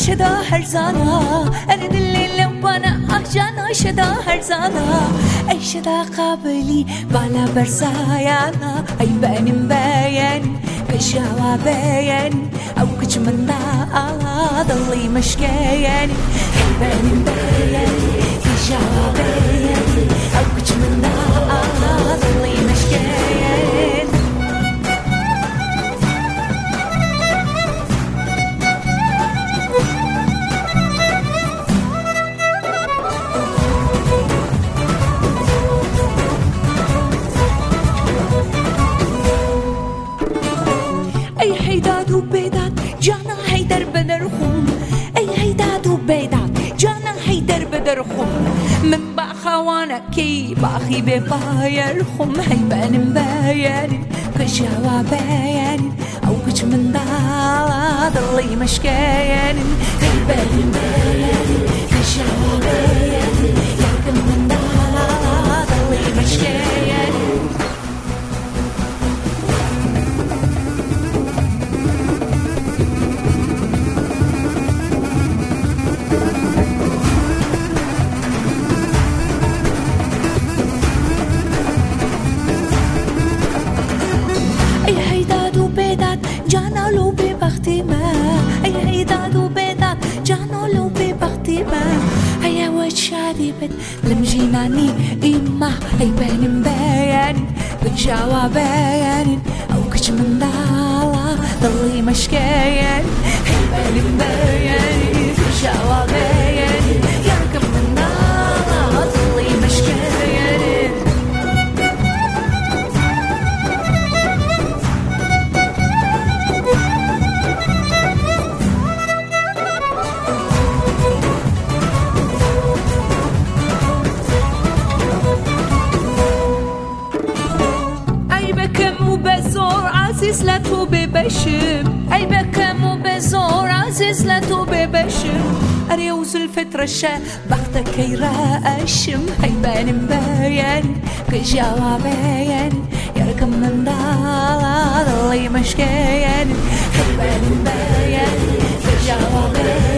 شدا هرزانا أرد الليل وانا أحجانا شدا هرزانا أي شدا قابلي بالا برزايانا أي بان باين كشاوا باين أو كج من دا ضلي مشكاين أي بان باين كشاوا باين أو كج من دا ضلي مشكاين أي هيداد وبيداد جانا هيدر بدرهم أي هيداد وبيداد جانا هيدر بدرهم من بخوانا كي باخي ببايرهم هيبان باين كشوا باين أو كش من دال ضلي مشكاين هيبان باين كشوا باين يركن من دال ضلي مشكاين أي هيداد وبيداد جانا لو ببختي ما أي هيداد وبيداد جانا لو ببختي ما هيا وشادي بد لمجيناني إما أي بين باين بجاوا باين أو كش من دالا ضلي مشكاين أي بين باين بجاوا باين يركب من دالا ضلي مشكاين عزيز لا توبي بشم أي بكم وبزور عزيز لا توبي بشم أريوز الفترة شا بختك يراشم هيبان باين كجاوا باين يركم من دالا ضلي مشكاين هيبان باين كجاوا باين